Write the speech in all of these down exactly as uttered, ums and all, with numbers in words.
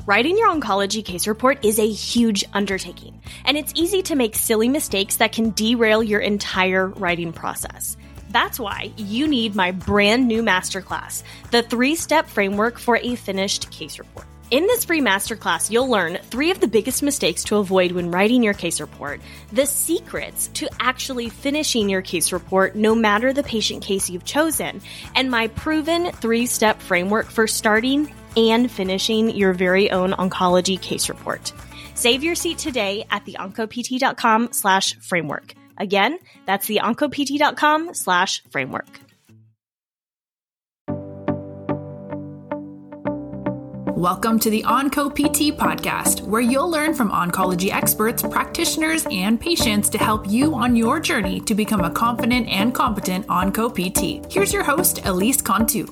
Writing your oncology case report is a huge undertaking, and it's easy to make silly mistakes that can derail your entire writing process. That's why you need my brand new masterclass, the three-step framework for a finished case report. In this free masterclass, you'll learn three of the biggest mistakes to avoid when writing your case report, the secrets to actually finishing your case report no matter the patient case you've chosen, and my proven three-step framework for starting and finishing your very own oncology case report. Save your seat today at theoncopt.com slash framework. Again, that's theoncopt.com slash framework. Welcome to the OncoPT podcast, where you'll learn from oncology experts, practitioners, and patients to help you on your journey to become a confident and competent OncoPT. Here's your host, Elise Cantu.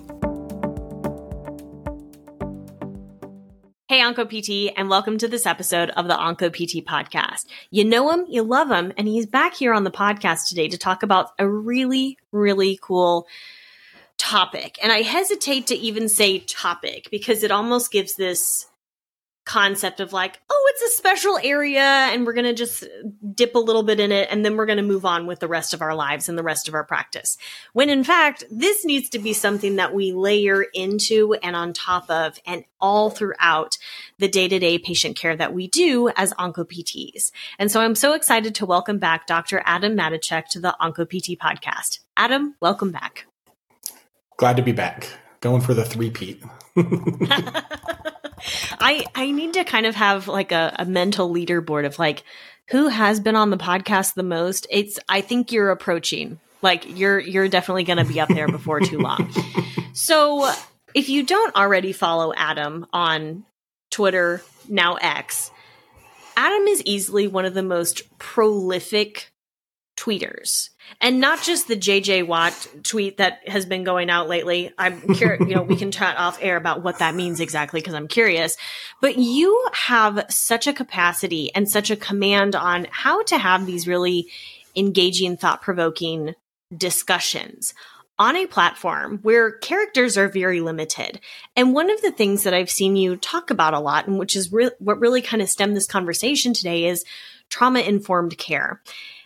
Hey, OncoPT, and welcome to this episode of the OncoPT podcast. You know him, you love him, and he's back here on the podcast today to talk about a really, really cool topic. And I hesitate to even say topic because it almost gives this concept of like, oh, it's a special area and we're going to just dip a little bit in it and then we're going to move on with the rest of our lives and the rest of our practice. When in fact, this needs to be something that we layer into and on top of and all throughout the day-to-day patient care that we do as OncoPTs. And so I'm so excited to welcome back Doctor Adam Matichak to the OncoPT podcast. Adam, welcome back. Glad to be back. Going for the three-peat. I I need to kind of have like a, a mental leaderboard of like who has been on the podcast the most. It's I think you're approaching. Like you're you're definitely going to be up there before too long. So if you don't already follow Adam on Twitter, now X, Adam is easily one of the most prolific tweeters. And not just the J J Watt tweet that has been going out lately. I'm curious, you know, we can chat off air about what that means exactly because I'm curious. But you have such a capacity and such a command on how to have these really engaging, thought-provoking discussions on a platform where characters are very limited. And one of the things that I've seen you talk about a lot, and which is re- what really kind of stemmed this conversation today, is trauma-informed care.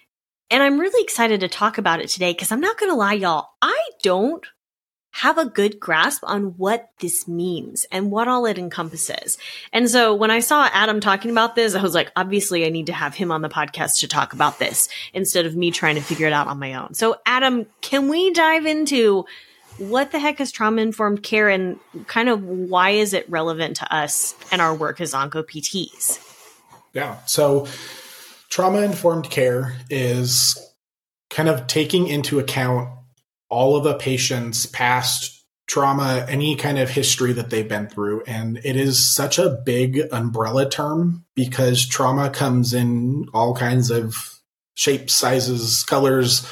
And I'm really excited to talk about it today because I'm not going to lie, y'all. I don't have a good grasp on what this means and what all it encompasses. And so when I saw Adam talking about this, I was like, obviously I need to have him on the podcast to talk about this instead of me trying to figure it out on my own. So Adam, can we dive into what the heck is trauma-informed care and kind of why is it relevant to us and our work as OncoPTs? Yeah. So trauma-informed care is kind of taking into account all of a patient's past trauma, any kind of history that they've been through. And it is such a big umbrella term because trauma comes in all kinds of shapes, sizes, colors.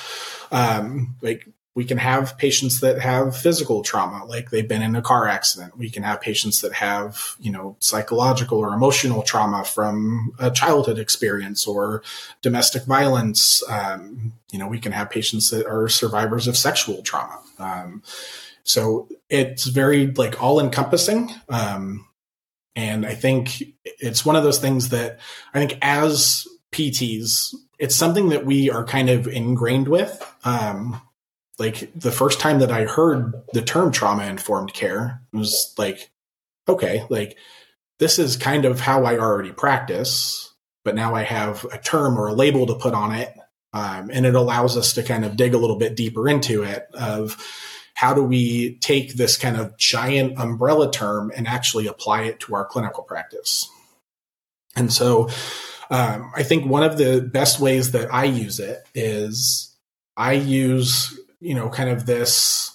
Um, like we can have patients that have physical trauma, like they've been in a car accident. We can have patients that have, you know, psychological or emotional trauma from a childhood experience or domestic violence. Um, you know, we can have patients that are survivors of sexual trauma. Um, so it's very like all encompassing. Um, and I think it's one of those things that I think as P Ts, it's something that we are kind of ingrained with. Um, Like the first time that I heard the term trauma-informed care was like, okay, like this is kind of how I already practice, but now I have a term or a label to put on it. Um, and it allows us to kind of dig a little bit deeper into it of how do we take this kind of giant umbrella term and actually apply it to our clinical practice. And so um, I think one of the best ways that I use it is I use you know, kind of this,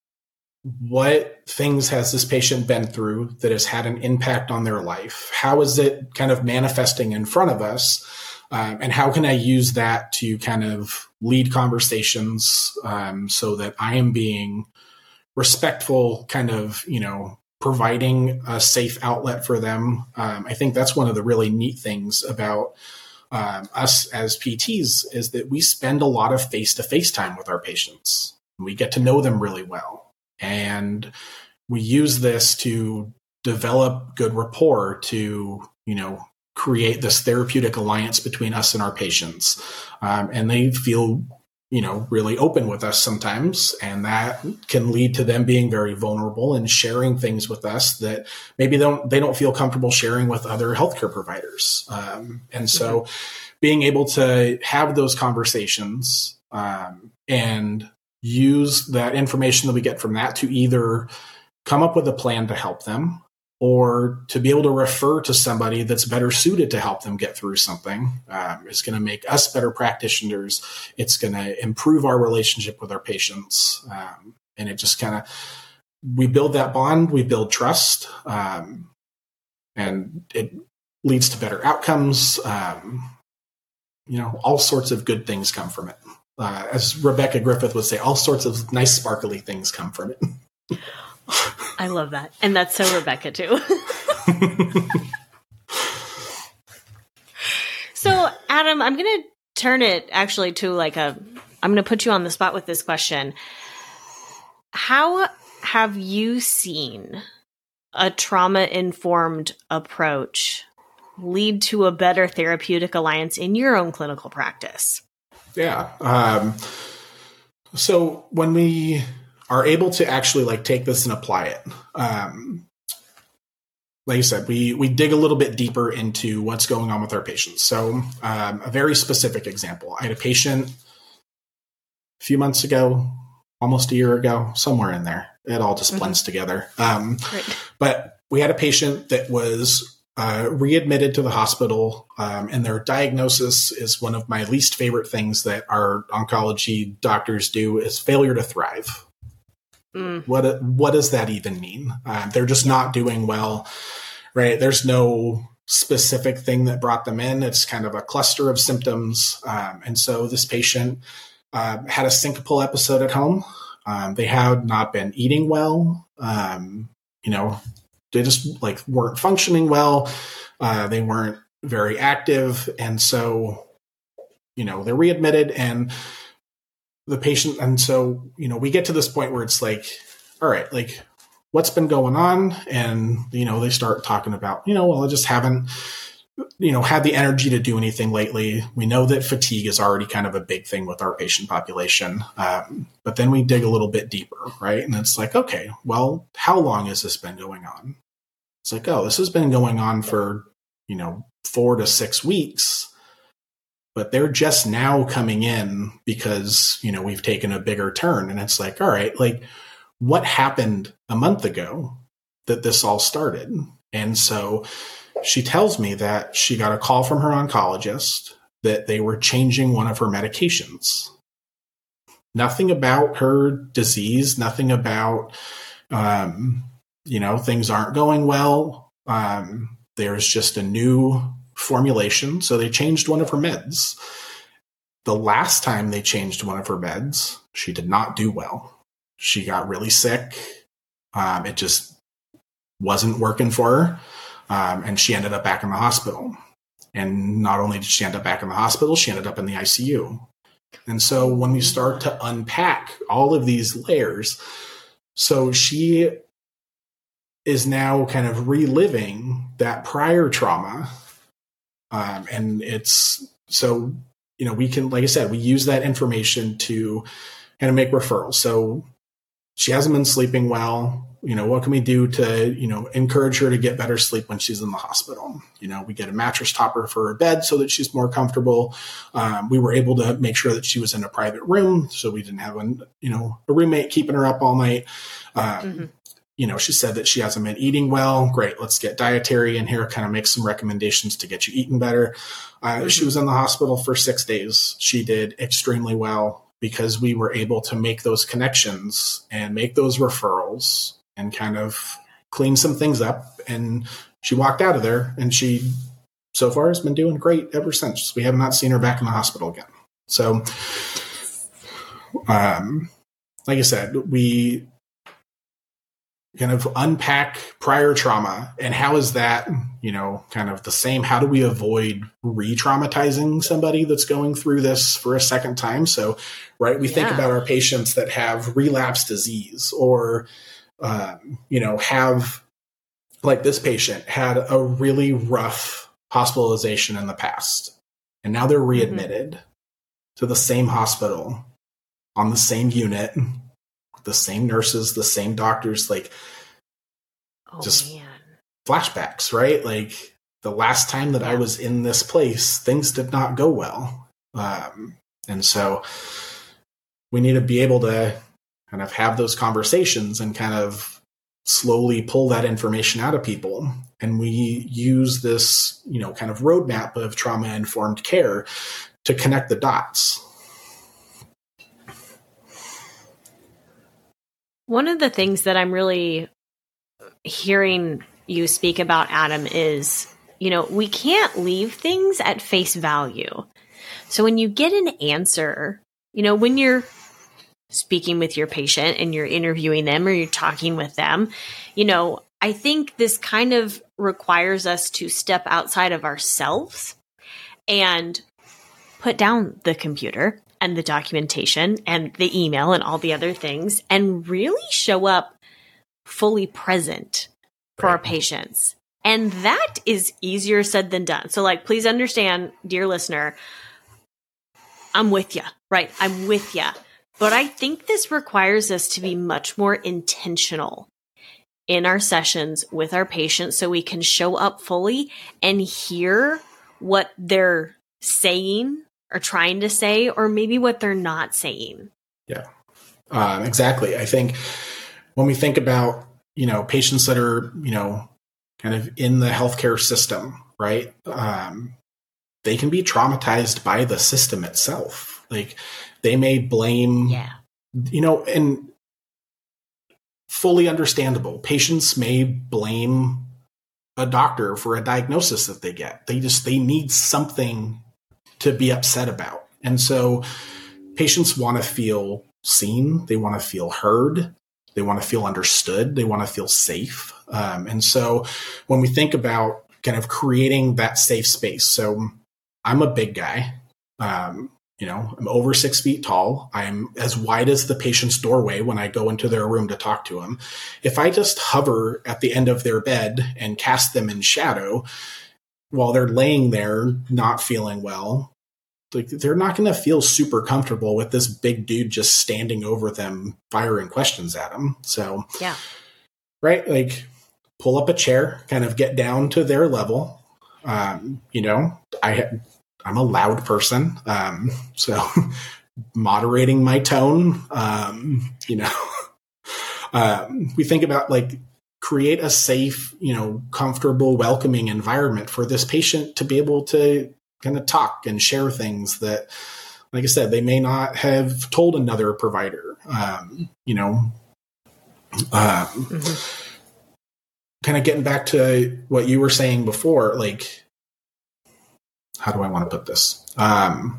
what things has this patient been through that has had an impact on their life? How is it kind of manifesting in front of us? Um, and how can I use that to kind of lead conversations um, so that I am being respectful, kind of, you know, providing a safe outlet for them? Um, I think that's one of the really neat things about Um, us as P Ts is that we spend a lot of face-to-face time with our patients. We get to know them really well. And we use this to develop good rapport to, you know, create this therapeutic alliance between us and our patients. Um, and they feel, you know, really open with us sometimes. And that can lead to them being very vulnerable and sharing things with us that maybe they don't, they don't feel comfortable sharing with other healthcare providers. Um, and so mm-hmm. being able to have those conversations um, and use that information that we get from that to either come up with a plan to help them, or to be able to refer to somebody that's better suited to help them get through something, um, is going to make us better practitioners. It's going to improve our relationship with our patients. Um, and it just kind of, we build that bond, we build trust, um, and it leads to better outcomes. Um, you know, all sorts of good things come from it. Uh, as Rebecca Griffith would say, all sorts of nice, sparkly things come from it. I love that. And that's so Rebecca too. So Adam, I'm going to turn it actually to like a, I'm going to put you on the spot with this question. How have you seen a trauma-informed approach lead to a better therapeutic alliance in your own clinical practice? Yeah. Um, so when we are able to actually like take this and apply it. Um, like I said, we, we dig a little bit deeper into what's going on with our patients. So um, a very specific example, I had a patient a few months ago, almost a year ago, somewhere in there. It all just blends mm-hmm. together. Um, right. But we had a patient that was uh, readmitted to the hospital, um, and their diagnosis is one of my least favorite things that our oncology doctors do, is failure to thrive. Mm. What what does that even mean? Uh, they're just not doing well, right? There's no specific thing that brought them in. It's kind of a cluster of symptoms. Um, and so this patient uh, had a syncopal episode at home. Um, they had not been eating well. Um, you know, they just like weren't functioning well. Uh, they weren't very active. And so, you know, they're readmitted, and the patient, and so, you know, we get to this point where it's like, all right, like, what's been going on? And, you know, they start talking about, you know, well, I just haven't, you know, had the energy to do anything lately. We know that fatigue is already kind of a big thing with our patient population. Um, but then we dig a little bit deeper, right? And it's like, okay, well, how long has this been going on? It's like, oh, this has been going on for, you know, four to six weeks. But they're just now coming in because, you know, we've taken a bigger turn. And it's like, all right, like, what happened a month ago that this all started? And so she tells me that she got a call from her oncologist that they were changing one of her medications. Nothing about her disease, nothing about, um, you know, things aren't going well. Um, there's just a new formulation. So they changed one of her meds. The last time they changed one of her meds, she did not do well. She got really sick. Um, it just wasn't working for her. Um, and she ended up back in the hospital. And not only did she end up back in the hospital, she ended up in the I C U. And so when we start to unpack all of these layers, so she is now kind of reliving that prior trauma. Um, and it's so, you know, we can, like I said, we use that information to kind of make referrals. So she hasn't been sleeping well. You know, what can we do to, you know, encourage her to get better sleep when she's in the hospital? You know, we get a mattress topper for her bed so that she's more comfortable. Um, we were able to make sure that she was in a private room, so we didn't have, a, you know, a roommate keeping her up all night. Um, mm-hmm. You know, she said that she hasn't been eating well. Great. Let's get dietary in here, kind of make some recommendations to get you eating better. Uh, mm-hmm. She was in the hospital for six days. She did extremely well because we were able to make those connections and make those referrals and kind of clean some things up. And she walked out of there, and she so far has been doing great ever since. We have not seen her back in the hospital again. So, um, like I said, we kind of unpack prior trauma and how is that, you know, kind of the same. How do we avoid re-traumatizing somebody that's going through this for a second time? So, right, we yeah. think about our patients that have relapse disease or, um, you know, have like this patient had a really rough hospitalization in the past, and now they're readmitted mm-hmm. to the same hospital on the same unit, the same nurses, the same doctors, like oh, just man. flashbacks, right? Like the last time that yeah. I was in this place, things did not go well. Um, and so we need to be able to kind of have those conversations and kind of slowly pull that information out of people. And we use this, you know, kind of roadmap of trauma-informed care to connect the dots. One of the things that I'm really hearing you speak about, Adam, is, you know, we can't leave things at face value. So when you get an answer, you know, when you're speaking with your patient and you're interviewing them or you're talking with them, you know, I think this kind of requires us to step outside of ourselves and put down the computer and the documentation and the email and all the other things and really show up fully present for our patients. And that is easier said than done. So like, please understand, dear listener, I'm with you, right? I'm with you. But I think this requires us to be much more intentional in our sessions with our patients so we can show up fully and hear what they're saying or trying to say, or maybe what they're not saying. Yeah, um, exactly. I think when we think about, you know, patients that are, you know, kind of in the healthcare system, right? Um, they can be traumatized by the system itself. Like they may blame, yeah. you know, and fully understandable. Patients may blame a doctor for a diagnosis that they get. They just, they need something to be upset about. And so patients want to feel seen. They want to feel heard. They want to feel understood. They want to feel safe. Um, and so when we think about kind of creating that safe space, so I'm a big guy, um, you know, I'm over six feet tall. I'm as wide as the patient's doorway when I go into their room to talk to them. If I just hover at the end of their bed and cast them in shadow while they're laying there not feeling well, like they're not going to feel super comfortable with this big dude just standing over them, firing questions at them. So, yeah, right. Like pull up a chair, kind of get down to their level. Um, you know, I, I'm a loud person. Um, so moderating my tone, um, you know, um, we think about like create a safe, you know, comfortable, welcoming environment for this patient to be able to kind of talk and share things that, like I said, they may not have told another provider, um, you know, um, mm-hmm. kind of getting back to what you were saying before, like, how do I want to put this? Um,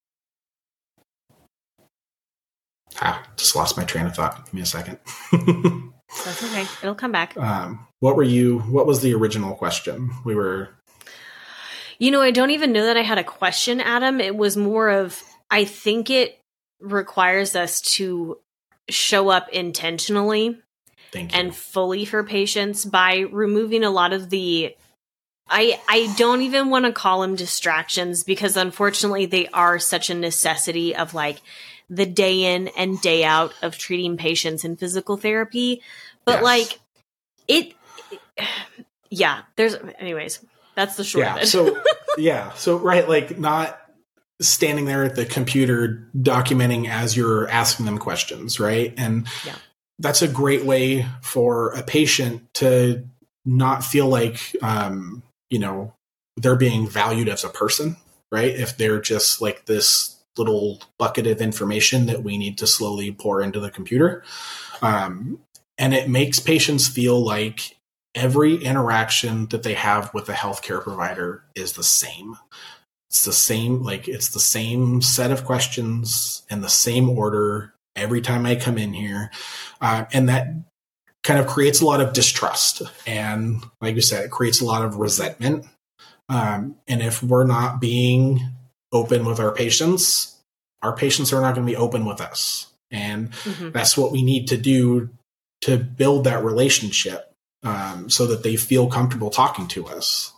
ah, just lost my train of thought. Give me a second. That's okay. It'll come back. Um, what were you, what was the original question? We were... You know, I don't even know that I had a question, Adam. It was more of, I think it requires us to show up intentionally and fully for patients by removing a lot of the, I, I don't even want to call them distractions because unfortunately they are such a necessity of like the day in and day out of treating patients in physical therapy. But yes. like it, yeah, there's, anyways. That's the short yeah, of it. so, yeah. So, right, like not standing there at the computer documenting as you're asking them questions, right? And yeah. that's a great way for a patient to not feel like, um, you know, they're being valued as a person, right? If they're just like this little bucket of information that we need to slowly pour into the computer. Um, and it makes patients feel like every interaction that they have with a healthcare provider is the same. It's the same, like it's the same set of questions in the same order every time I come in here. Uh, and that kind of creates a lot of distrust. And like you said, it creates a lot of resentment. Um, and if we're not being open with our patients, our patients are not going to be open with us. And mm-hmm. that's what we need to do to build that relationship. um, so that they feel comfortable talking to us.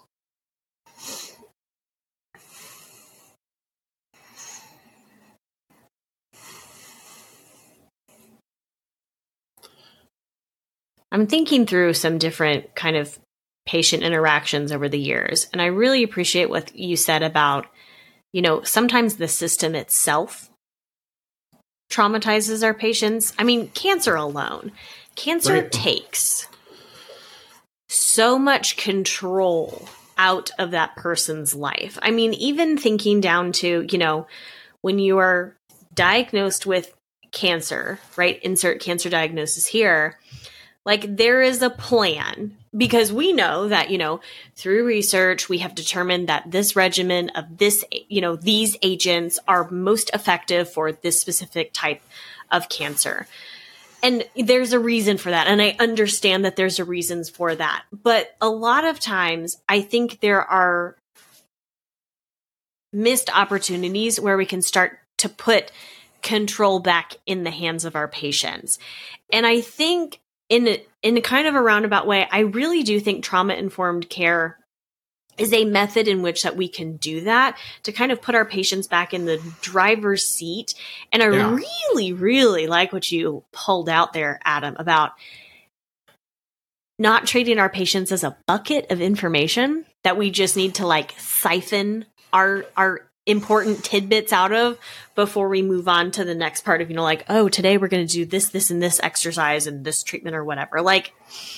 I'm thinking through some different kind of patient interactions over the years, and I really appreciate what you said about, you know, sometimes the system itself traumatizes our patients. I mean, cancer alone. Cancer right. takes so much control out of that person's life. I mean, even thinking down to, you know, when you are diagnosed with cancer, right? Insert cancer diagnosis here. Like, there is a plan, because we know that, you know, through research, we have determined that this regimen of this, you know, these agents are most effective for this specific type of cancer. And there's a reason for that. And I understand that there's a reasons for that. But a lot of times, I think there are missed opportunities where we can start to put control back in the hands of our patients. And I think in a, in a kind of a roundabout way, I really do think trauma-informed care is a method in which that we can do that, to kind of put our patients back in the driver's seat. And I yeah. really, really like what you pulled out there, Adam, about not treating our patients as a bucket of information that we just need to like siphon our our important tidbits out of before we move on to the next part of, you know, like, oh, today we're going to do this, this, and this exercise and this treatment or whatever. Like,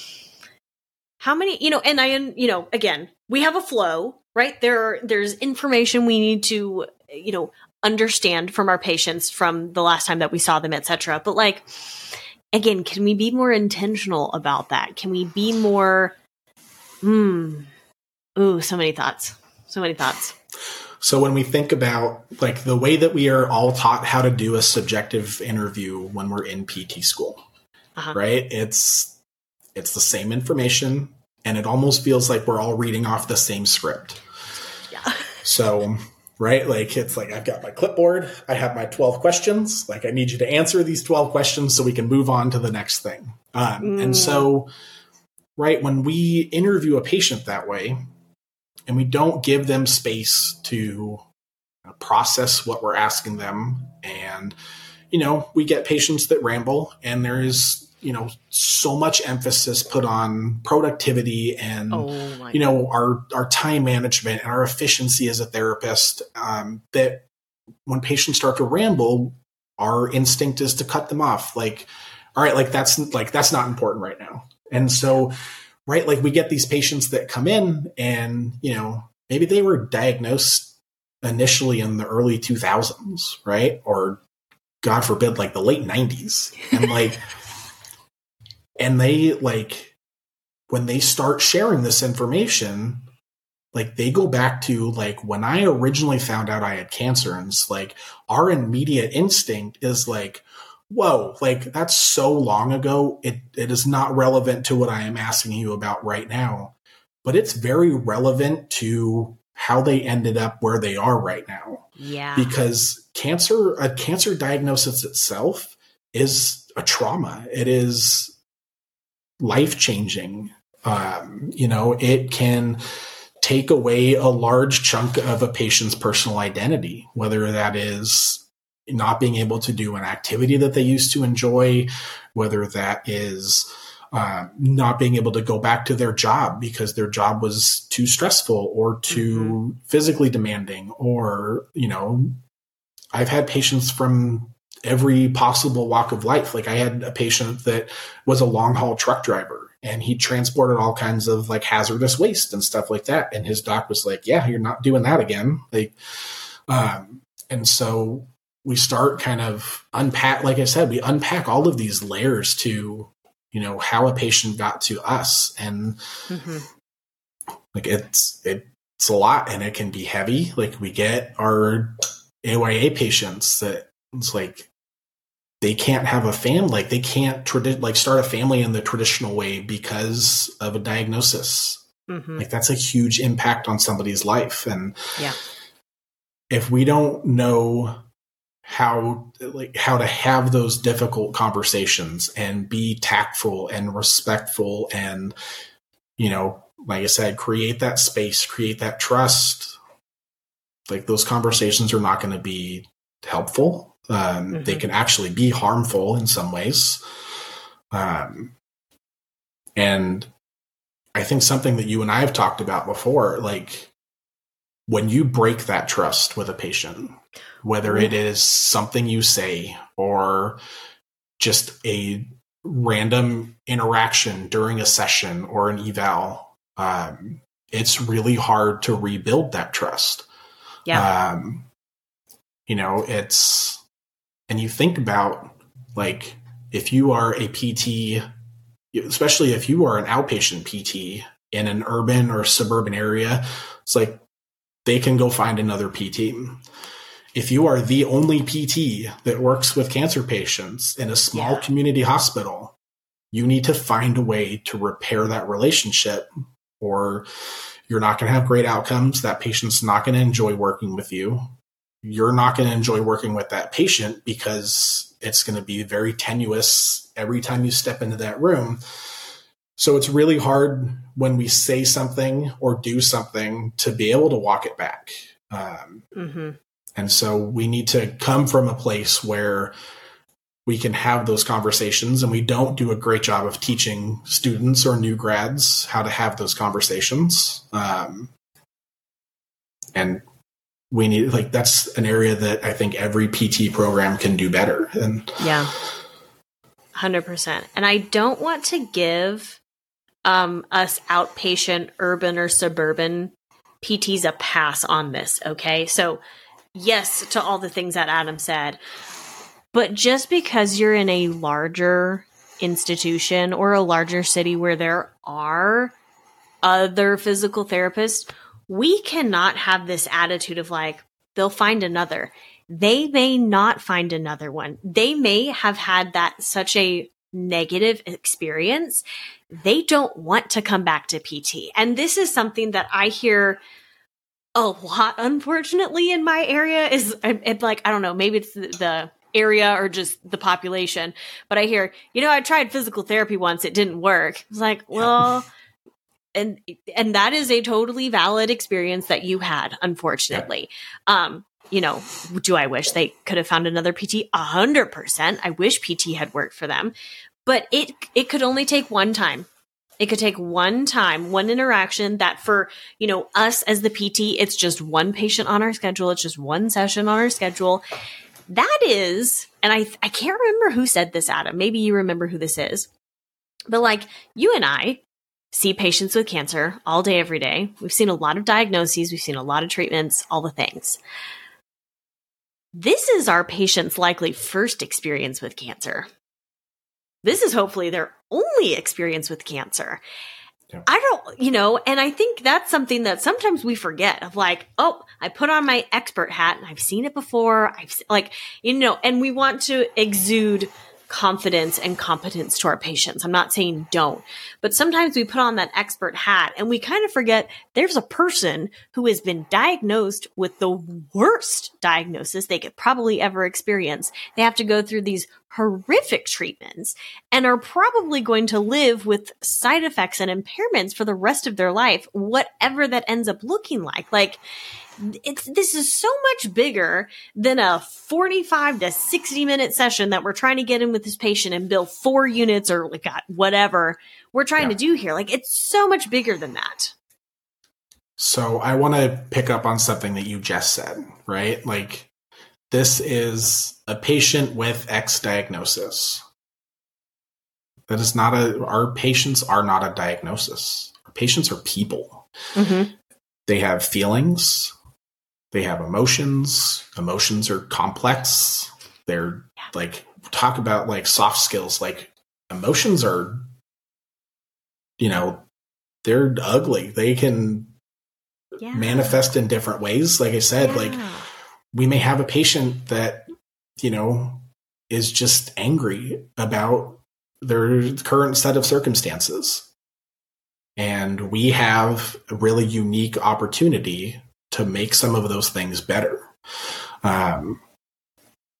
how many, you know, and I, you know, again, we have a flow, right? There are, there's information we need to, you know, understand from our patients from the last time that we saw them, et cetera. But like, again, can we be more intentional about that? Can we be more, hmm, ooh, so many thoughts, so many thoughts. So when we think about like the way that we are all taught how to do a subjective interview when we're in P T school, uh-huh. right? It's, it's the same information, and it almost feels like we're all reading off the same script. Yeah. So, right? Like, it's like, I've got my clipboard. I have my twelve questions. Like, I need you to answer these twelve questions so we can move on to the next thing. Um, mm. And so, right, when we interview a patient that way, and we don't give them space to process what we're asking them, and, you know, we get patients that ramble, and there is, you know, so much emphasis put on productivity and, oh you know, our, our time management and our efficiency as a therapist, um, that when patients start to ramble, our instinct is to cut them off. Like, all right, like that's like, that's not important right now. And so, right, like we get these patients that come in and, you know, maybe they were diagnosed initially in the early two thousands, right? Or God forbid, like the late nineties. And like, and they like, when they start sharing this information, like they go back to like, when I originally found out I had cancer, and it's like our immediate instinct is like, whoa, like that's so long ago. It it is not relevant to what I am asking you about right now, but it's very relevant to how they ended up where they are right now. Yeah. Because cancer, a cancer diagnosis itself is a trauma. It is life-changing. Um, you know, it can take away a large chunk of a patient's personal identity, whether that is not being able to do an activity that they used to enjoy, whether that is uh, not being able to go back to their job because their job was too stressful or too mm-hmm. physically demanding, or, you know, I've had patients from every possible walk of life. Like I had a patient that was a long haul truck driver, and he transported all kinds of like hazardous waste and stuff like that. And his doc was like, yeah, you're not doing that again. Like, um, and so we start kind of unpack, like I said, we unpack all of these layers to, you know, how a patient got to us. And mm-hmm. like, it's, it's a lot, and it can be heavy. Like we get our A Y A patients that it's like, they can't have a family, like they can't tradi- like start a family in the traditional way because of a diagnosis. Mm-hmm. Like that's a huge impact on somebody's life. And yeah. if we don't know how like how to have those difficult conversations and be tactful and respectful and, you know, like I said, create that space, create that trust. Like those conversations are not going to be helpful. Um, mm-hmm. They can actually be harmful in some ways. Um, and I think something that you and I have talked about before, like when you break that trust with a patient, whether it is something you say or just a random interaction during a session or an eval, um, it's really hard to rebuild that trust. Yeah. Um, you know, it's, and you think about like, if you are a P T, especially if you are an outpatient P T in an urban or suburban area, it's like they can go find another P T. If you are the only P T that works with cancer patients in a small yeah. community hospital, you need to find a way to repair that relationship, or you're not going to have great outcomes. That patient's not going to enjoy working with you. You're not going to enjoy working with that patient because it's going to be very tenuous every time you step into that room. So it's really hard when we say something or do something to be able to walk it back. Um, mm-hmm. And so we need to come from a place where we can have those conversations, and we don't do a great job of teaching students or new grads how to have those conversations. Um, and we need, like, that's an area that I think every P T program can do better. And yeah, one hundred percent. And I don't want to give um, us outpatient, urban or suburban P Ts a pass on this. Okay. So yes, to all the things that Adam said, but just because you're in a larger institution or a larger city where there are other physical therapists, we cannot have this attitude of like, they'll find another. They may not find another one. They may have had that such a negative experience. They don't want to come back to P T. And this is something that I hear a lot, unfortunately, in my area is it, like, I don't know, maybe it's the, the area or just the population, but I hear, you know, I tried physical therapy once. It didn't work. It's like, well, and, and that is a totally valid experience that you had, unfortunately. Um, you know, do I wish they could have found another P T? A hundred percent. I wish P T had worked for them, but it, it could only take one time. It could take one time, one interaction that for, you know, us as the P T, it's just one patient on our schedule. It's just one session on our schedule. That is, and I I can't remember who said this, Adam. Maybe you remember who this is. But like you and I see patients with cancer all day, every day. We've seen a lot of diagnoses. We've seen a lot of treatments, all the things. This is our patient's likely first experience with cancer. This is hopefully their only experience with cancer. Yeah. I don't, you know, and I think that's something that sometimes we forget of like, oh, I put on my expert hat and I've seen it before. I've like, you know, and we want to exude confidence and competence to our patients. I'm not saying don't, but sometimes we put on that expert hat and we kind of forget there's a person who has been diagnosed with the worst diagnosis they could probably ever experience. They have to go through these horrific treatments and are probably going to live with side effects and impairments for the rest of their life, whatever that ends up looking like. Like, it's, this is so much bigger than a forty-five to sixty minute session that we're trying to get in with this patient and bill four units or like whatever we're trying yeah. to do here. Like, it's so much bigger than that. So I want to pick up on something that you just said, right? Like, this is a patient with X diagnosis. That is not a, our patients are not a diagnosis. Our patients are people. Mm-hmm. They have feelings. They have emotions. Emotions are complex. They're yeah. like, talk about like soft skills. Like, emotions are, you know, they're ugly. They can yeah. manifest in different ways. Like I said, yeah. like we may have a patient that, you know, is just angry about their current set of circumstances. And we have a really unique opportunity to make some of those things better. Um,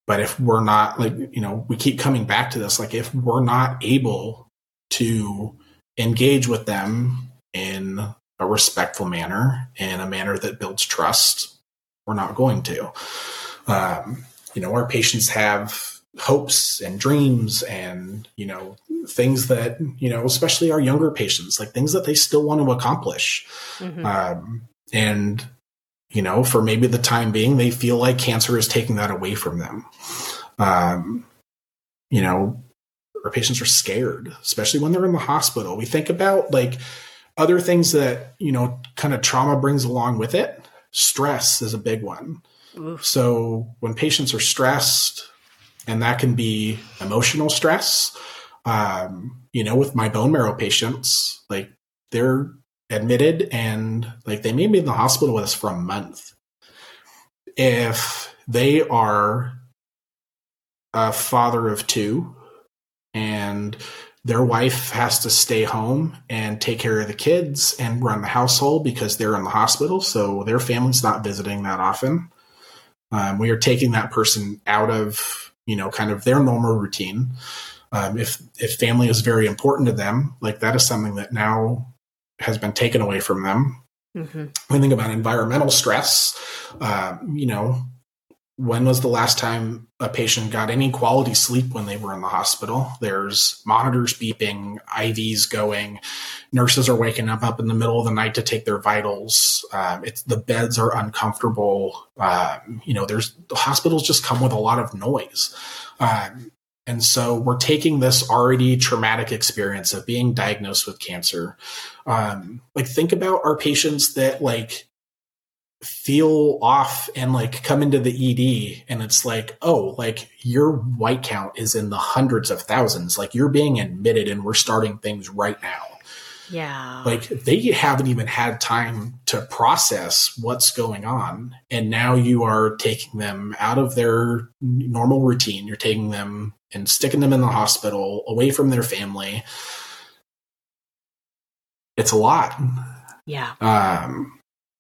but if we're not, like, you know, we keep coming back to this, like if we're not able to engage with them in a respectful manner, in a manner that builds trust, we're not going to. Um, you know, our patients have hopes and dreams and, you know, things that, you know, especially our younger patients, like things that they still want to accomplish. Mm-hmm. Um, and, you know, for maybe the time being, they feel like cancer is taking that away from them. Um, you know, our patients are scared, especially when they're in the hospital. We think about like other things that, you know, kind of trauma brings along with it. Stress is a big one. Oof. So when patients are stressed, and that can be emotional stress, um, you know, with my bone marrow patients, like they're admitted and like they may be in the hospital with us for a month. If they are a father of two and their wife has to stay home and take care of the kids and run the household because they're in the hospital, so their family's not visiting that often, um, we are taking that person out of, you know, kind of their normal routine. Um, if if family is very important to them, like that is something that now has been taken away from them. Mm-hmm. When I think about environmental stress, uh, you know, when was the last time a patient got any quality sleep when they were in the hospital? There's monitors beeping, I Vs going, nurses are waking up up in the middle of the night to take their vitals. Um, it's the beds are uncomfortable. Um, you know, there's the hospitals just come with a lot of noise. Um, and so we're taking this already traumatic experience of being diagnosed with cancer. Um, like think about our patients that like feel off and like come into the E D and it's like, oh, like your white count is in the hundreds of thousands. Like you're being admitted and we're starting things right now. Yeah. Like they haven't even had time to process what's going on. And now you are taking them out of their normal routine. You're taking them and sticking them in the hospital away from their family. It's a lot. Yeah. Um,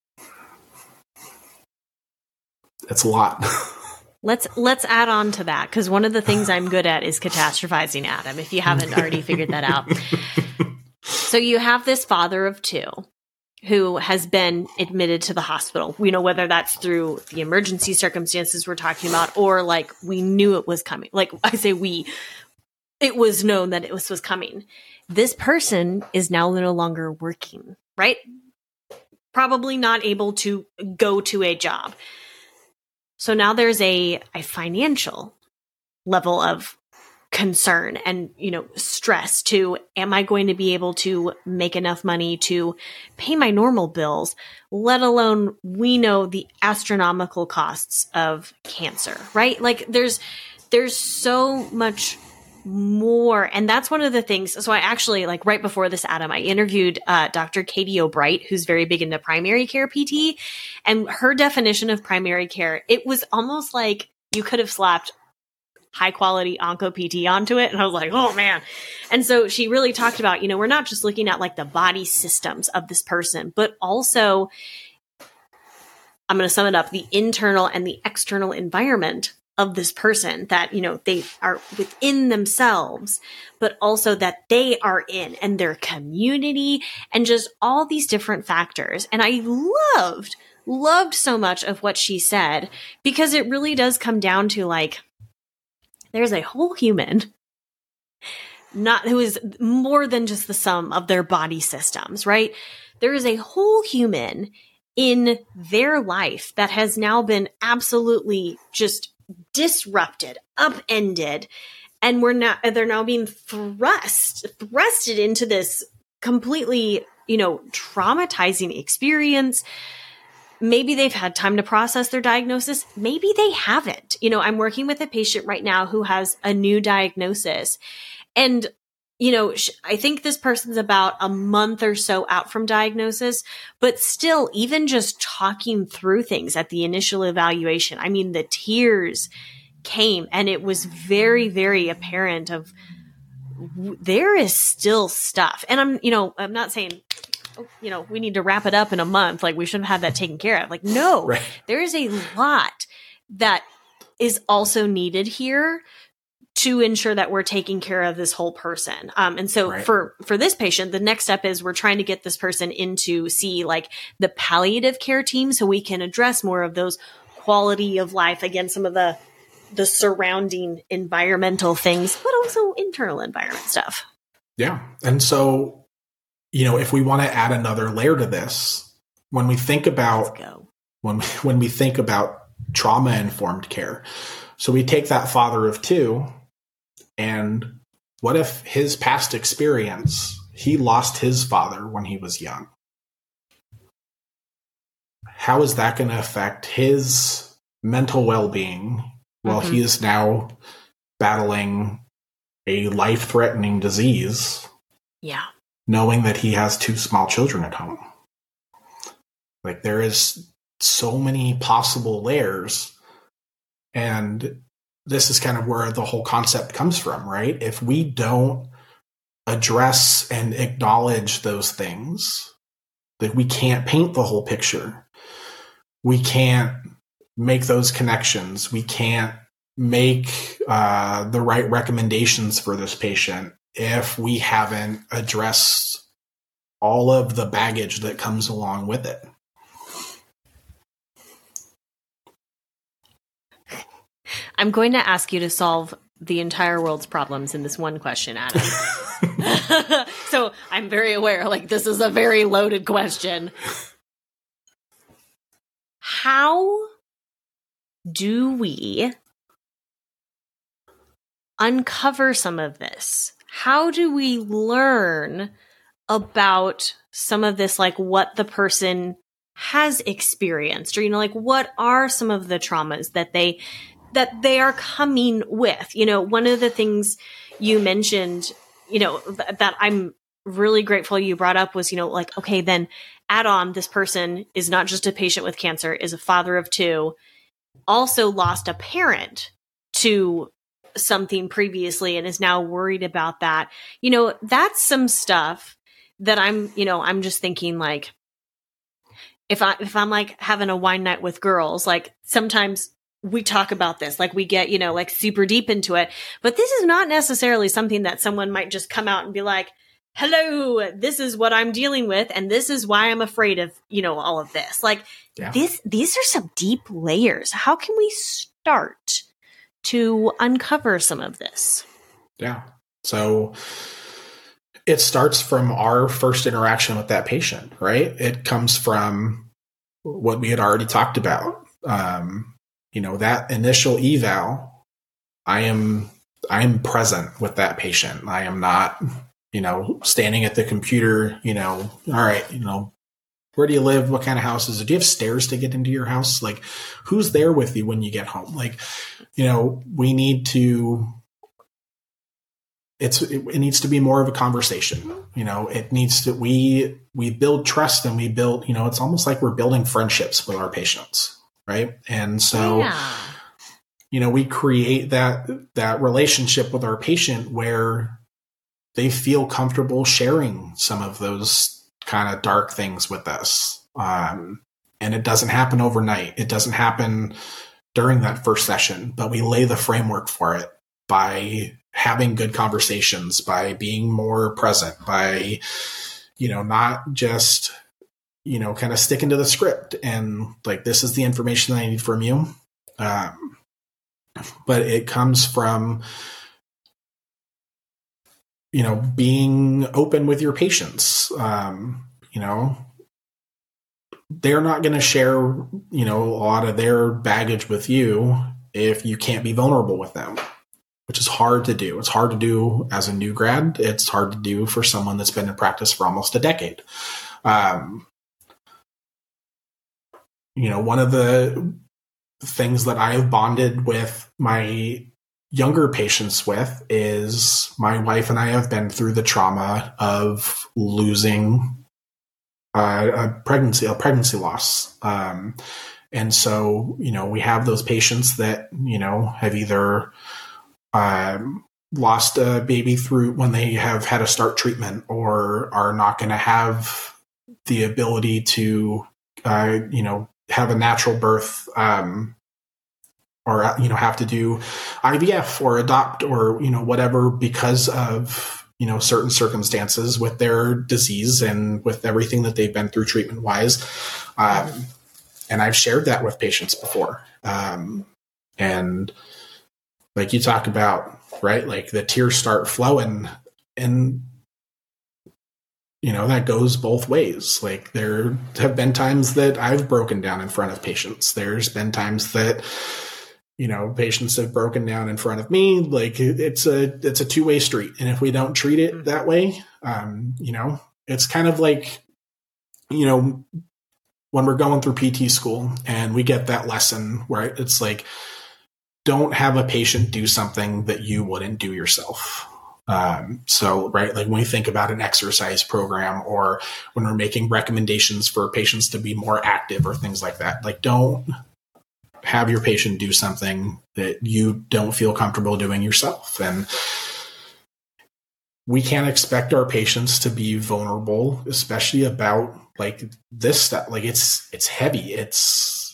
it's a lot. Let's let's add on to that, because one of the things I'm good at is catastrophizing, Adam, if you haven't already figured that out. So you have this father of two who has been admitted to the hospital. We know whether that's through the emergency circumstances we're talking about or like we knew it was coming. Like I say we, it was known that it was, was coming. This person is now no longer working, right? Probably not able to go to a job. So now there's a, a financial level of concern and, you know, stress to, am I going to be able to make enough money to pay my normal bills, let alone we know the astronomical costs of cancer, right? Like there's, there's so much more. And that's one of the things. So I actually, like right before this, Adam, I interviewed uh, Doctor Katie O'Bright, who's very big into primary care P T, and her definition of primary care, it was almost like you could have slapped high quality onco P T onto it. And I was like, oh man. And so she really talked about, you know, we're not just looking at like the body systems of this person, but also, I'm going to sum it up, the internal and the external environment of this person that, you know, they are within themselves, but also that they are in and their community and just all these different factors. And I loved, loved so much of what she said, because it really does come down to like, there's a whole human, not who is more than just the sum of their body systems, right? There is a whole human in their life that has now been absolutely just disrupted, upended, and we're now they're now being thrust thrusted into this completely, you know, traumatizing experience. Maybe they've had time to process their diagnosis. Maybe they haven't. You know, I'm working with a patient right now who has a new diagnosis. And, you know, sh- I think this person's about a month or so out from diagnosis, but still, even just talking through things at the initial evaluation, I mean, the tears came and it was very, very apparent of w- there is still stuff. And I'm, you know, I'm not saying, you know, we need to wrap it up in a month. Like we should have had that taken care of. Like, no, right. There is a lot that is also needed here to ensure that we're taking care of this whole person. Um, and so Right. for, for this patient, the next step is we're trying to get this person into see like the palliative care team so we can address more of those quality of life, again, some of the, the surrounding environmental things, but also internal environment stuff. Yeah. And so, you know, if we want to add another layer to this, when we think about, Let's go. when we, when we think about trauma informed care, so we take that father of two, and what if his past experience, he lost his father when he was young? How is that going to affect his mental well-being while Mm-hmm. he is now battling a life-threatening disease, Yeah. knowing that he has two small children at home? Like, there is so many possible layers, and this is kind of where the whole concept comes from, right? If we don't address and acknowledge those things, that we can't paint the whole picture. We can't make those connections. We can't make uh, the right recommendations for this patient if we haven't addressed all of the baggage that comes along with it. I'm going to ask you to solve the entire world's problems in this one question, Adam. So I'm very aware, like, this is a very loaded question. How do we uncover some of this? How do we learn about some of this, like what the person has experienced, or, you know, like what are some of the traumas that they that they are coming with? You know, one of the things you mentioned, you know, th- that I'm really grateful you brought up was, you know, like, okay, then add on, this person is not just a patient with cancer, is a father of two, also lost a parent to something previously and is now worried about that. You know, that's some stuff that I'm, you know, I'm just thinking, like, if I, if I'm like having a wine night with girls, like sometimes we talk about this, like we get, you know, like super deep into it, but this is not necessarily something that someone might just come out and be like, hello, this is what I'm dealing with, and this is why I'm afraid of, you know, all of this. Like, Yeah. this, these are some deep layers. How can we start to uncover some of this? Yeah. So it starts from our first interaction with that patient, right? It comes from what we had already talked about. Um, you know, that initial eval, I am, I am present with that patient. I am not, you know, standing at the computer, you know, all right, you know, where do you live? What kind of house is it? Do you have stairs to get into your house? Like, who's there with you when you get home? Like, you know, we need to, it's, it, it needs to be more of a conversation. You know, it needs to, we, we build trust, and we build, you know, it's almost like we're building friendships with our patients. Right. And so, Yeah. you know, we create that, that relationship with our patient where they feel comfortable sharing some of those kind of dark things with us. Um, and it doesn't happen overnight. It doesn't happen during that first session, but we lay the framework for it by having good conversations, by being more present, by, you know, not just, you know, kind of sticking to the script and like, this is the information I need from you. Um, but it comes from, you know, being open with your patients. Um, you know, they're not going to share, you know, a lot of their baggage with you if you can't be vulnerable with them, which is hard to do. It's hard to do as a new grad. It's hard to do for someone that's been in practice for almost a decade. Um, you know, one of the things that I have bonded with my younger patients with is my wife and I have been through the trauma of losing uh, a pregnancy, a pregnancy loss. Um, and so, you know, we have those patients that, you know, have either um, lost a baby through when they have had a start treatment, or are not going to have the ability to, uh, you know, have a natural birth, um, or, you know, have to do I V F or adopt or, you know, whatever because of, you know, certain circumstances with their disease and with everything that they've been through treatment wise. Um, and I've shared that with patients before. Um, and like you talk about, right, like the tears start flowing, and you know, that goes both ways. Like there have been times that I've broken down in front of patients. There's been times that, you know, patients have broken down in front of me. Like it's a, it's a two way street. And if we don't treat it that way, um, you know, it's kind of like, you know, when we're going through P T school and we get that lesson where it's like, don't have a patient do something that you wouldn't do yourself. Um, so, right, like when we think about an exercise program or when we're making recommendations for patients to be more active or things like that, like don't have your patient do something that you don't feel comfortable doing yourself. And we can't expect our patients to be vulnerable, especially about like this stuff. Like it's, it's heavy. It's,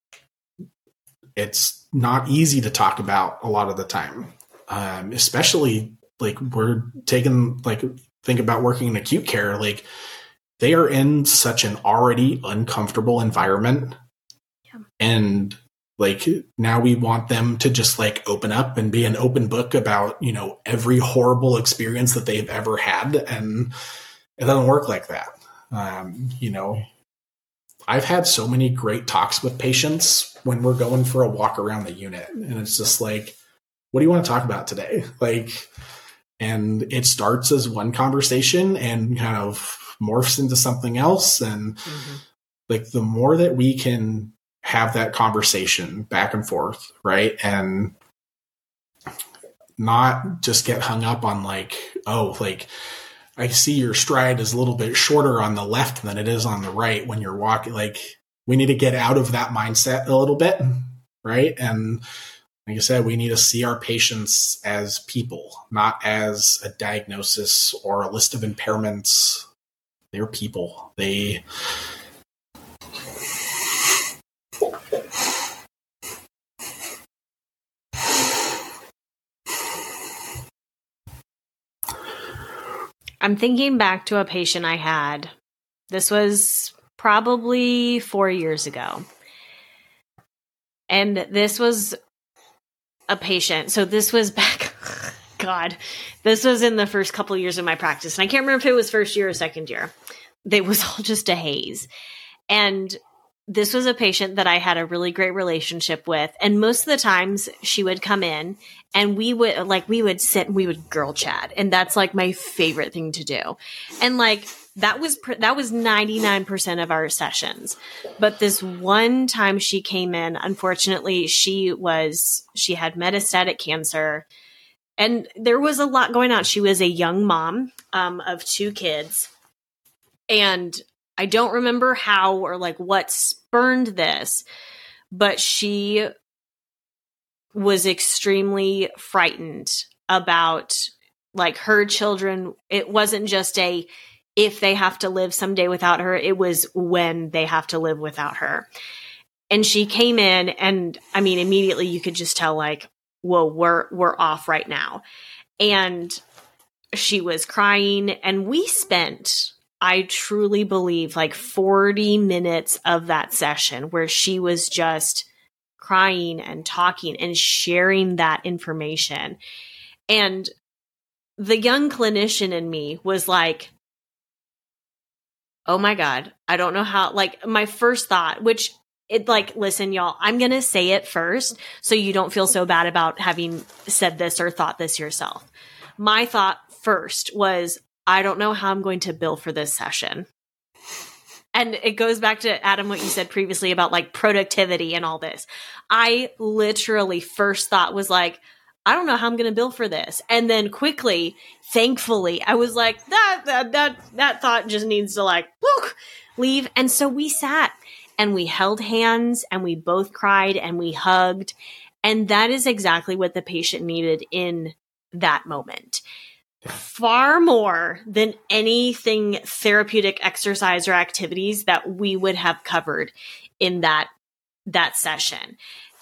it's not easy to talk about a lot of the time. Um, especially like we're taking, like, think about working in acute care, like they are in such an already uncomfortable environment. Yeah. And like, now we want them to just like open up and be an open book about, you know, every horrible experience that they've ever had. And it doesn't work like that. Um, you know, I've had so many great talks with patients when we're going for a walk around the unit, and it's just like, what do you want to talk about today? Like, and it starts as one conversation and kind of morphs into something else. And mm-hmm. like the more that we can have that conversation back and forth, right? And not just get hung up on like, oh, like I see your stride is a little bit shorter on the left than it is on the right when you're walking. Like we need to get out of that mindset a little bit, right? And like I said, we need to see our patients as people, not as a diagnosis or a list of impairments. They're people. They I'm thinking back to a patient I had. This was probably four years ago. And this was a patient. So this was back, God, this was in the first couple of years of my practice. And I can't remember if it was first year or second year. It was all just a haze. And this was a patient that I had a really great relationship with. And most of the times she would come in and we would like, we would sit and we would girl chat. And that's like my favorite thing to do. And like, that was, pr- that was ninety-nine percent of our sessions. But this one time she came in, unfortunately, she was, she had metastatic cancer and there was a lot going on. She was a young mom um, of two kids. And I don't remember how or like what spurned this, but she was extremely frightened about like her children. It wasn't just a, if they have to live someday without her, it was when they have to live without her. And she came in and I mean, immediately you could just tell like, whoa, we're, we're off right now. And she was crying and we spent, I truly believe, like forty minutes of that session where she was just crying and talking and sharing that information. And the young clinician in me was like, oh my God, I don't know how, like my first thought, which it like, listen, y'all, I'm going to say it first so you don't feel so bad about having said this or thought this yourself. My thought first was, I don't know how I'm going to bill for this session. And it goes back to, Adam, what you said previously about like productivity and all this. I literally first thought was like, I don't know how I'm going to bill for this. And then quickly, thankfully, I was like, that, that, that, that thought just needs to like, whoop, leave. And so we sat and we held hands and we both cried and we hugged. And that is exactly what the patient needed in that moment. Far more than anything therapeutic exercise or activities that we would have covered in that, that session.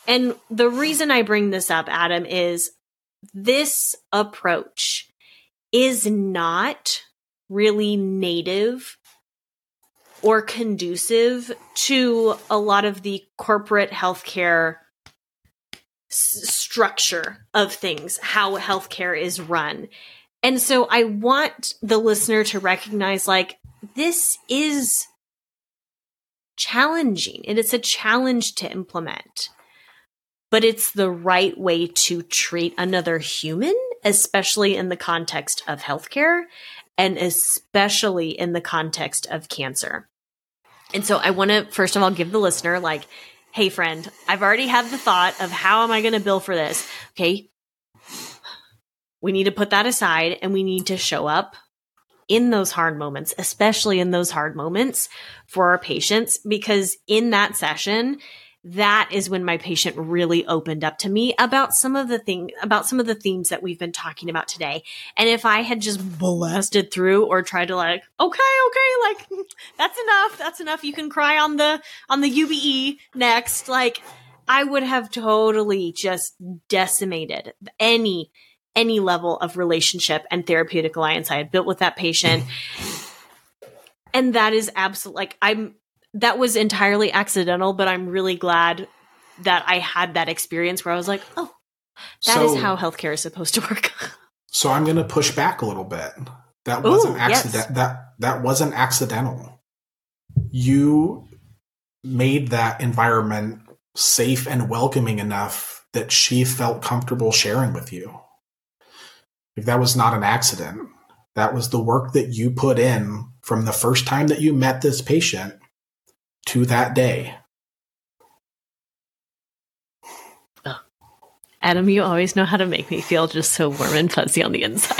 And the reason I bring this up, Adam, is this approach is not really native or conducive to a lot of the corporate healthcare s- structure of things, how healthcare is run. And so I want the listener to recognize, like, this is challenging and it's a challenge to implement, but it's the right way to treat another human, especially in the context of healthcare and especially in the context of cancer. And so I want to, first of all, give the listener, like, hey, friend, I've already had the thought of how am I going to bill for this? Okay. We need to put that aside and we need to show up in those hard moments, especially in those hard moments for our patients, because in that session, that is when my patient really opened up to me about some of the thing, about some of the themes that we've been talking about today. And if I had just blasted through or tried to like, okay, okay, like that's enough. That's enough. You can cry on the, on the U B E next. Like I would have totally just decimated any, any level of relationship and therapeutic alliance I had built with that patient. And that is absolutely like, I'm, that was entirely accidental, but I'm really glad that I had that experience where I was like, oh, that so, is how healthcare is supposed to work. So I'm going to push back a little bit. That Ooh, wasn't accident. yes. That, that wasn't accidental. You made that environment safe and welcoming enough that she felt comfortable sharing with you. Like that was not an accident. That was the work that you put in from the first time that you met this patient to that day. Oh. Adam, you always know how to make me feel just so warm and fuzzy on the inside.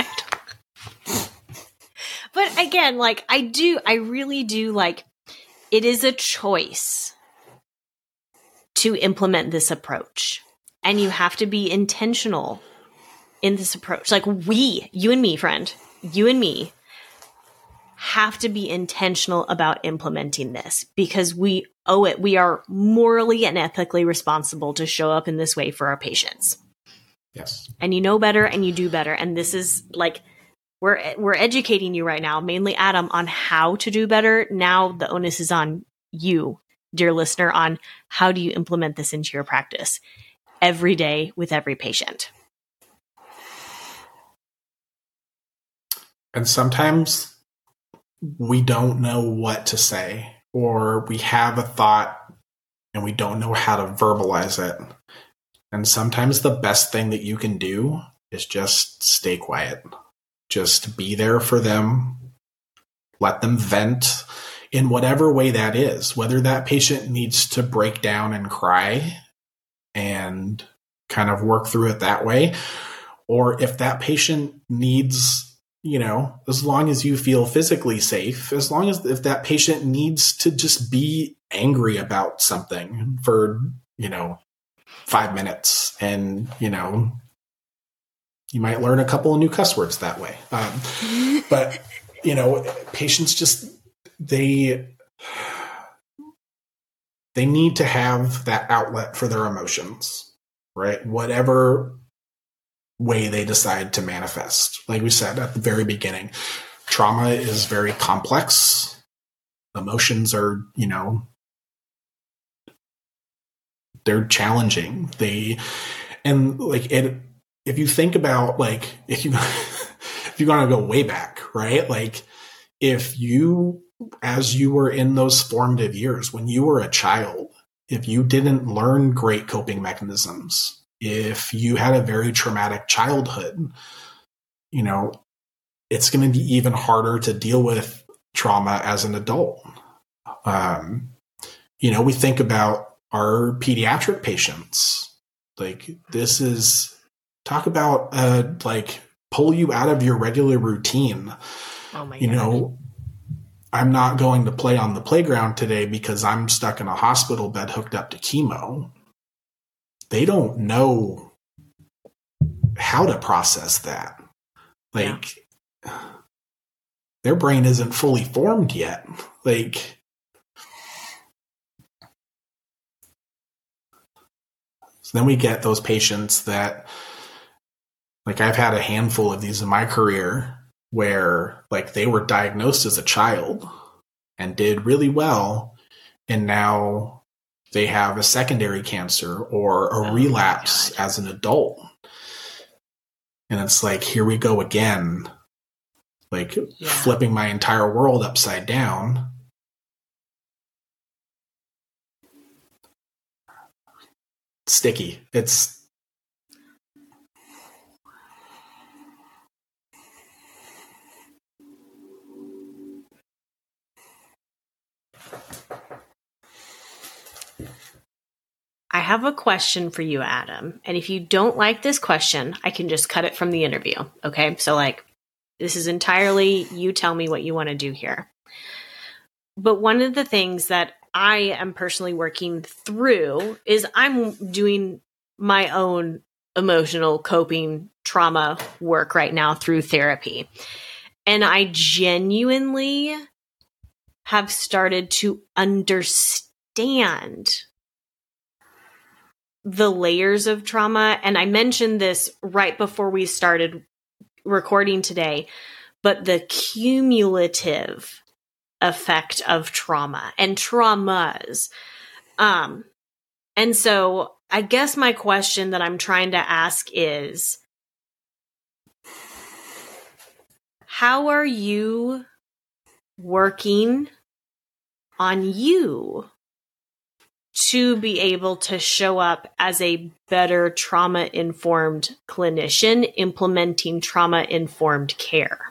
But again, like I do, I really do like, it is a choice to implement this approach. And you have to be intentional in this approach. Like we, you and me, friend, you and me, have to be intentional about implementing this because we owe it. We are morally and ethically responsible to show up in this way for our patients. Yes. And you know better and you do better. And this is like, we're, we're educating you right now, mainly Adam, on how to do better. Now the onus is on you, dear listener, on how do you implement this into your practice every day with every patient. And sometimes we don't know what to say, or we have a thought and we don't know how to verbalize it. And sometimes the best thing that you can do is just stay quiet. Just be there for them. Let them vent in whatever way that is, whether that patient needs to break down and cry and kind of work through it that way, or if that patient needs, you know, as long as you feel physically safe, as long as if that patient needs to just be angry about something for, you know, five minutes and, you know, you might learn a couple of new cuss words that way. Um, but, you know, patients just, they, they need to have that outlet for their emotions, right? Whatever way they decide to manifest. Like we said at the very beginning, trauma is very complex. Emotions are, you know, they're challenging. They, and like it, if you think about like, if you, if you want to go way back, right? Like if you, as you were in those formative years, when you were a child, if you didn't learn great coping mechanisms, if you had a very traumatic childhood, you know, it's going to be even harder to deal with trauma as an adult. Um, you know, we think about our pediatric patients. Like this is, talk about uh, like pull you out of your regular routine. Oh my you God. know, I'm not going to play on the playground today because I'm stuck in a hospital bed hooked up to chemo. They don't know how to process that. Like yeah. Their brain isn't fully formed yet. Like, So then we get those patients that, like, I've had a handful of these in my career where, like, they were diagnosed as a child and did really well, and now they have a secondary cancer or a oh relapse as an adult. And it's like, here we go again, like yeah. flipping my entire world upside down. Sticky. It's I have a question for you, Adam. And if you don't like this question, I can just cut it from the interview. Okay. So, like, this is entirely you tell me what you want to do here. But one of the things that I am personally working through is I'm doing my own emotional coping trauma work right now through therapy. And I genuinely have started to understand the layers of trauma. And I mentioned this right before we started recording today, but the cumulative effect of trauma and traumas. Um, and so I guess my question that I'm trying to ask is, how are you working on you to be able to show up as a better trauma-informed clinician implementing trauma-informed care?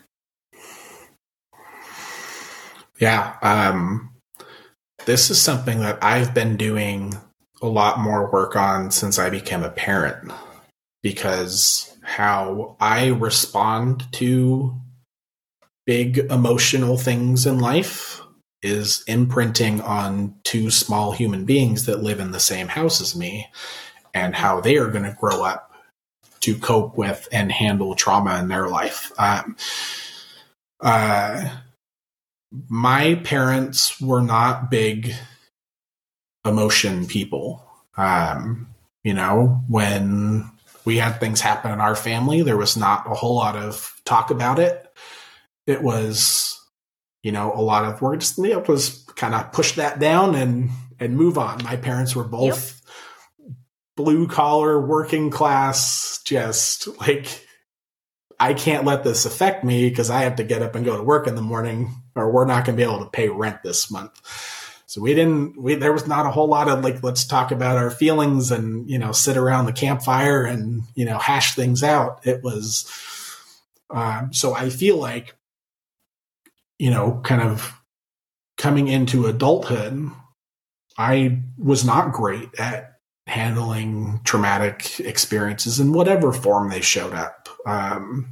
Yeah, um, this is something that I've been doing a lot more work on since I became a parent, because how I respond to big emotional things in life is imprinting on two small human beings that live in the same house as me, and how they are going to grow up to cope with and handle trauma in their life. Um, uh, my parents were not big emotion people. Um, you know, when we had things happen in our family, there was not a whole lot of talk about it. It was, you know, a lot of, we're just, you know, just kind of push that down and, and move on. My parents were both yep. blue collar, working class, just like, I can't let this affect me because I have to get up and go to work in the morning, or we're not going to be able to pay rent this month. So we didn't, we, there was not a whole lot of like, let's talk about our feelings and, you know, sit around the campfire and, you know, hash things out. It was, um, so I feel like, you know, kind of coming into adulthood, I was not great at handling traumatic experiences in whatever form they showed up. Um,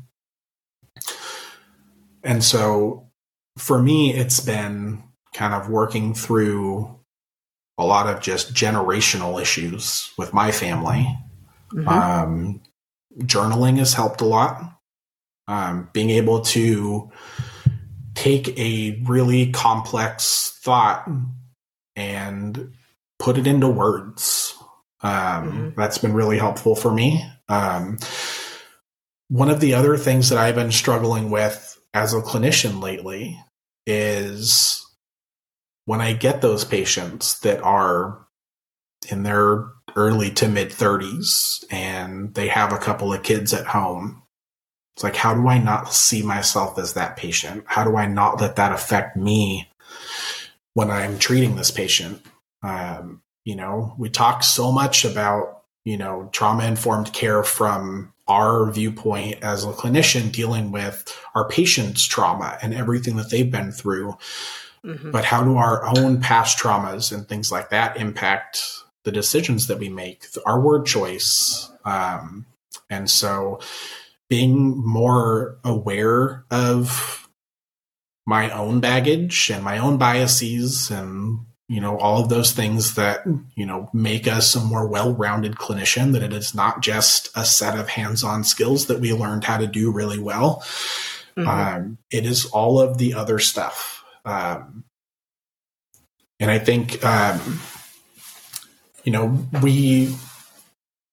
and so for me, it's been kind of working through a lot of just generational issues with my family. Mm-hmm. Um, journaling has helped a lot. Um, being able to take a really complex thought and put it into words. Um, mm-hmm. That's been really helpful for me. Um, one of the other things that I've been struggling with as a clinician lately is when I get those patients that are in their early to mid thirties and they have a couple of kids at home. It's like, how do I not see myself as that patient? How do I not let that affect me when I'm treating this patient? Um, you know, we talk so much about, you know, trauma-informed care from our viewpoint as a clinician dealing with our patients' trauma and everything that they've been through. Mm-hmm. But how do our own past traumas and things like that impact the decisions that we make, our word choice? Um, and so being more aware of my own baggage and my own biases and, you know, all of those things that, you know, make us a more well-rounded clinician, that it is not just a set of hands-on skills that we learned how to do really well. Mm-hmm. Um, it is all of the other stuff. Um, and I think, um, you know, we,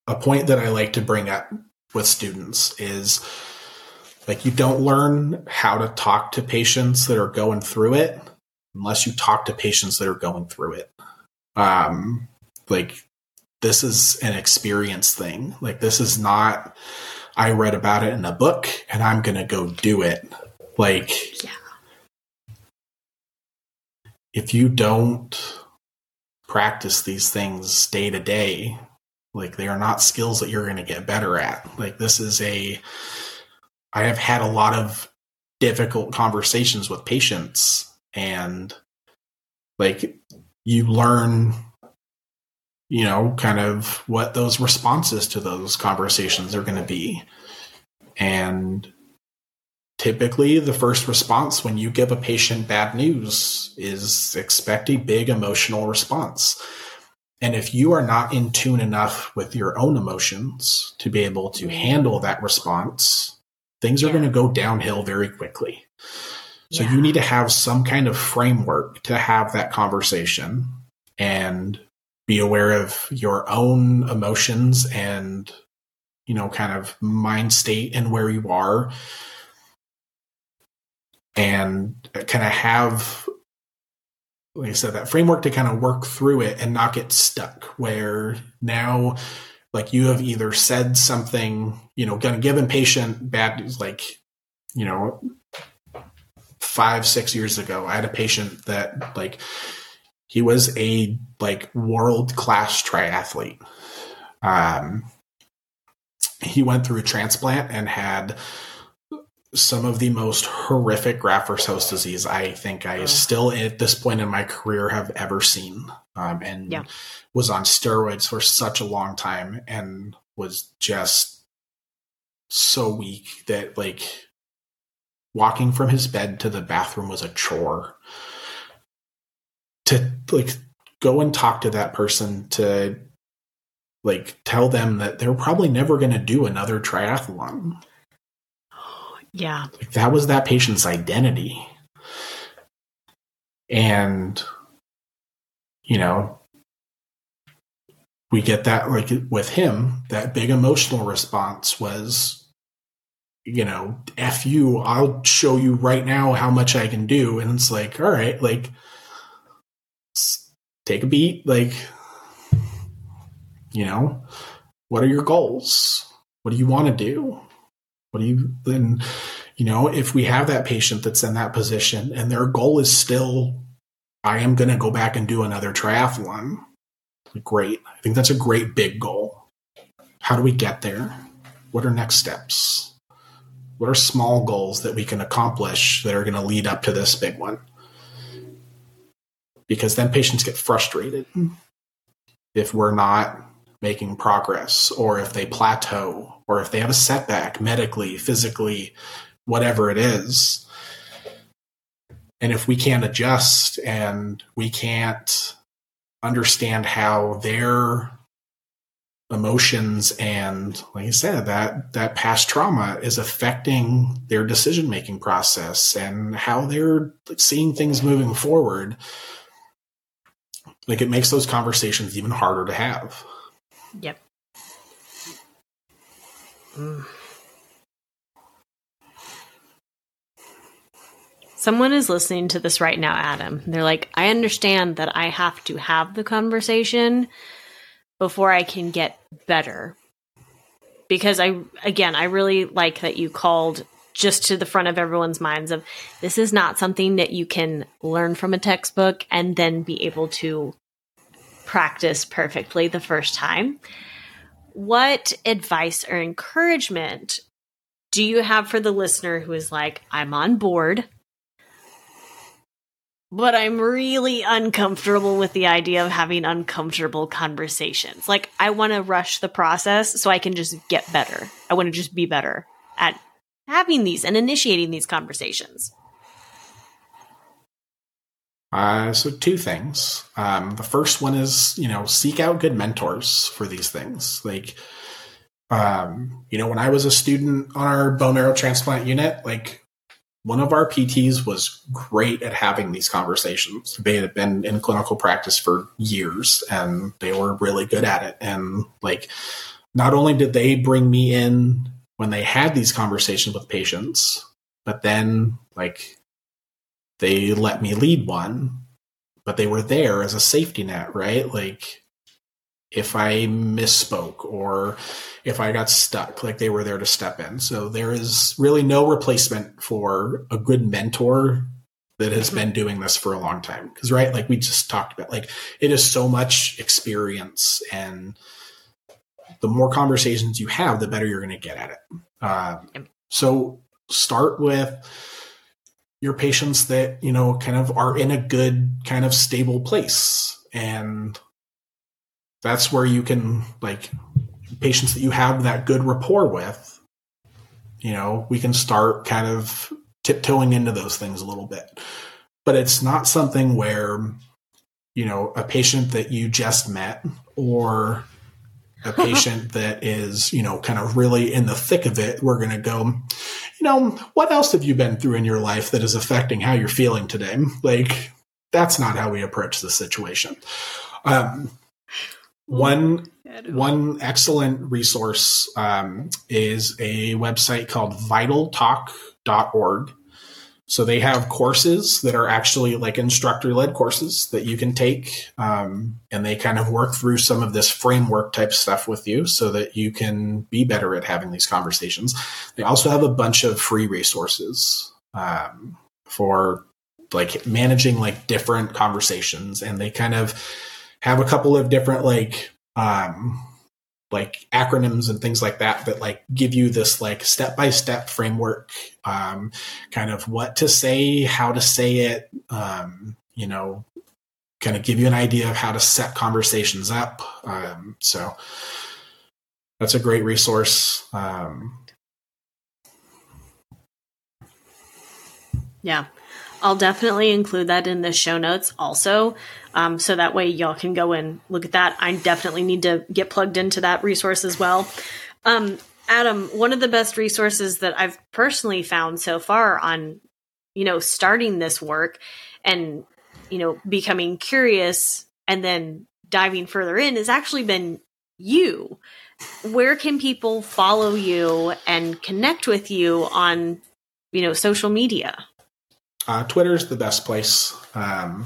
a point that I like to bring up with students is, like, you don't learn how to talk to patients that are going through it unless you talk to patients that are going through it. Um, like, this is an experience thing. Like, this is not, I read about it in a book and I'm going to go do it. Like, yeah. if you don't practice these things day to day, like, they are not skills that you're going to get better at. Like, this is a, I have had a lot of difficult conversations with patients, and like, you learn, you know, kind of what those responses to those conversations are going to be. And typically the first response when you give a patient bad news is expect a big emotional response. And if you are not in tune enough with your own emotions to be able to handle that response, things are yeah. going to go downhill very quickly. So yeah. you need to have some kind of framework to have that conversation and be aware of your own emotions and, you know, kind of mind state and where you are, and kind of have, like I said, that framework to kind of work through it and not get stuck where now, like, you have either said something, you know, going to give a patient bad news, like, you know, five, six years ago, I had a patient that, like, he was a, like, world-class triathlete. Um, he went through a transplant and had some of the most horrific graft-versus-host disease I think I oh. still, at this point in my career, have ever seen. Um, and yeah. was on steroids for such a long time and was just so weak that, like, walking from his bed to the bathroom was a chore. To, like, go and talk to that person, to, like, tell them that they're probably never going to do another triathlon. Yeah. Like, that was that patient's identity. And, you know, we get that, like, with him, that big emotional response was, you know, F you, I'll show you right now how much I can do. And it's like, all right, like, take a beat. Like, you know, what are your goals? What do you want to do? What do you then, you know, if we have that patient that's in that position and their goal is still, I am going to go back and do another triathlon. Great. I think that's a great big goal. How do we get there? What are next steps? What are small goals that we can accomplish that are going to lead up to this big one? Because then patients get frustrated if we're not making progress, or if they plateau, or if they have a setback medically, physically, whatever it is. And if we can't adjust and we can't understand how their emotions and, like I said, that, that past trauma is affecting their decision-making process and how they're seeing things moving forward, like, it makes those conversations even harder to have. Yep. Mm. Someone is listening to this right now, Adam. They're like, I understand that I have to have the conversation before I can get better. Because I, again, I really like that you called just to the front of everyone's minds of, this is not something that you can learn from a textbook and then be able to practice perfectly the first time. What advice or encouragement do you have for the listener who is like, I'm on board, but I'm really uncomfortable with the idea of having uncomfortable conversations? Like, I want to rush the process so I can just get better. I want to just be better at having these and initiating these conversations. Uh, so two things. Um, the first one is, you know, seek out good mentors for these things. Like, um, you know, when I was a student on our bone marrow transplant unit, like, one of our P Ts was great at having these conversations. They had been in clinical practice for years and they were really good at it. And, like, not only did they bring me in when they had these conversations with patients, but then like they let me lead one, but they were there as a safety net, right? Like if I misspoke or if I got stuck, like they were there to step in. So there is really no replacement for a good mentor that has been doing this for a long time. Because, right, like we just talked about, like it is so much experience, and the more conversations you have, the better you're going to get at it. Uh, so start with your patients that, you know, kind of are in a good kind of stable place. And that's where you can, like, patients that you have that good rapport with, you know, we can start kind of tiptoeing into those things a little bit. But it's not something where, you know, a patient that you just met or a patient that is, you know, kind of really in the thick of it, we're going to go, you know, what else have you been through in your life that is affecting how you're feeling today? Like, that's not how we approach the situation. Um, one, one excellent resource um, is a website called vital talk dot org. So they have courses that are actually like instructor-led courses that you can take, um, and they kind of work through some of this framework type stuff with you so that you can be better at having these conversations. They also have a bunch of free resources um, for like managing like different conversations, and they kind of have a couple of different like um, like acronyms and things like that that like give you this like step-by-step framework, um, kind of what to say, how to say it, um, you know, kind of give you an idea of how to set conversations up. Um, so that's a great resource. Um, yeah. I'll definitely include that in the show notes also. Um, so that way y'all can go and look at that. I definitely need to get plugged into that resource as well. Um, Adam, one of the best resources that I've personally found so far on, you know, starting this work and, you know, becoming curious and then diving further in has actually been you. Where can people follow you and connect with you on, you know, social media? Uh, Twitter's the best place. Um,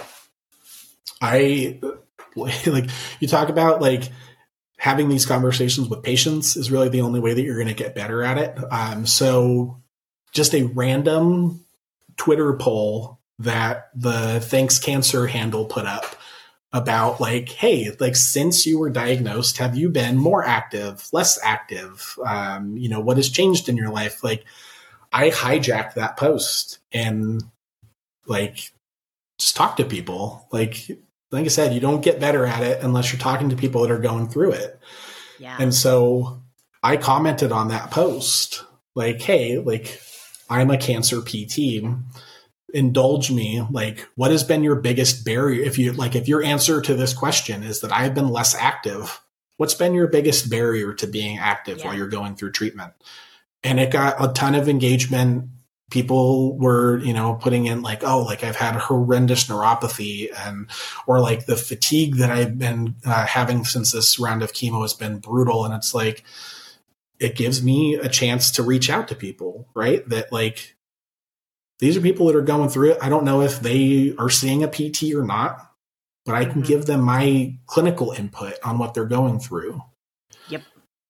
I like you talk about like having these conversations with patients is really the only way that you're going to get better at it. Um, so just a random Twitter poll that the Thanks Cancer handle put up about like, hey, like since you were diagnosed, have you been more active, less active? Um, you know, what has changed in your life? Like, I hijacked that post and like just talk to people. Like, like I said, you don't get better at it unless you're talking to people that are going through it. Yeah. And so I commented on that post like, hey, like I'm a cancer P T. Indulge me. Like, what has been your biggest barrier? If you like, if your answer to this question is that I've been less active, what's been your biggest barrier to being active yeah. while you're going through treatment? And it got a ton of engagement. People were, you know, putting in like, oh, like I've had horrendous neuropathy and, or like the fatigue that I've been uh, having since this round of chemo has been brutal. And it's like, it gives me a chance to reach out to people, right? That like, these are people that are going through it. I don't know if they are seeing a P T or not, but I can mm-hmm. give them my clinical input on what they're going through. Yep.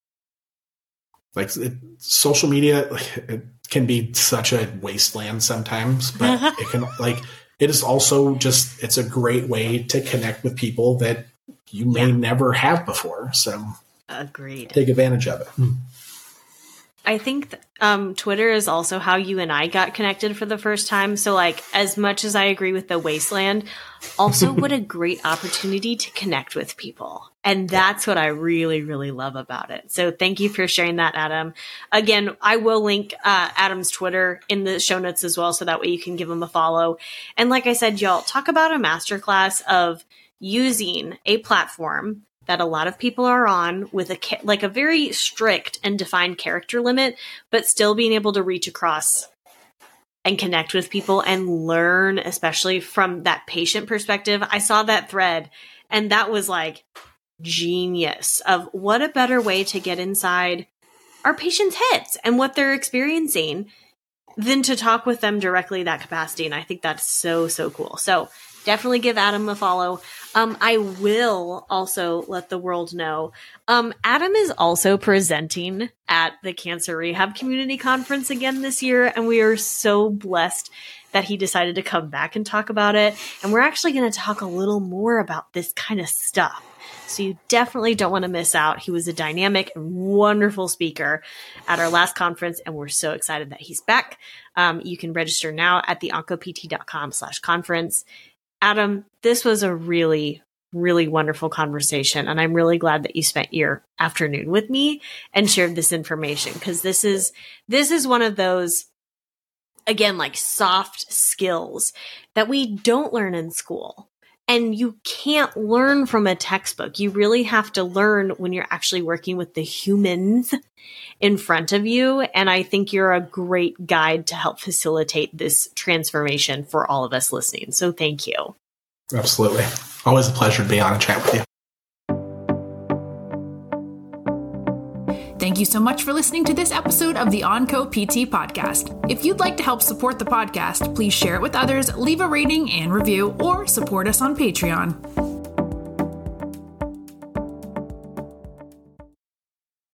Like it, social media, it can be such a wasteland sometimes, but it can like, it is also just, it's a great way to connect with people that you may yeah. never have before. So agreed. Take advantage of it. Mm. I think th- um, Twitter is also how you and I got connected for the first time. So like, as much as I agree with the wasteland, also what a great opportunity to connect with people. And that's what I really, really love about it. So thank you for sharing that, Adam. Again, I will link uh, Adam's Twitter in the show notes as well. So that way you can give him a follow. And like I said, y'all, talk about a masterclass of using a platform that a lot of people are on with a like a very strict and defined character limit, but still being able to reach across and connect with people and learn, especially from that patient perspective. I saw that thread and that was like, genius of what a better way to get inside our patients' heads and what they're experiencing than to talk with them directly that capacity. And I think that's so, so cool. So definitely give Adam a follow. Um, I will also let the world know. Um, Adam is also presenting at the Cancer Rehab Community Conference again this year. And we are so blessed that he decided to come back and talk about it. And we're actually going to talk a little more about this kind of stuff. So you definitely don't want to miss out. He was a dynamic and wonderful speaker at our last conference, and we're so excited that he's back. Um, you can register now at the oncopt.com slash conference. Adam, this was a really, really wonderful conversation, and I'm really glad that you spent your afternoon with me and shared this information, because this is this is one of those, again, like soft skills that we don't learn in school. And you can't learn from a textbook. You really have to learn when you're actually working with the humans in front of you. And I think you're a great guide to help facilitate this transformation for all of us listening. So thank you. Absolutely. Always a pleasure to be on a chat with you. Thank you so much for listening to this episode of the Onco P T podcast. If you'd like to help support the podcast, please share it with others, leave a rating and review, or support us on Patreon.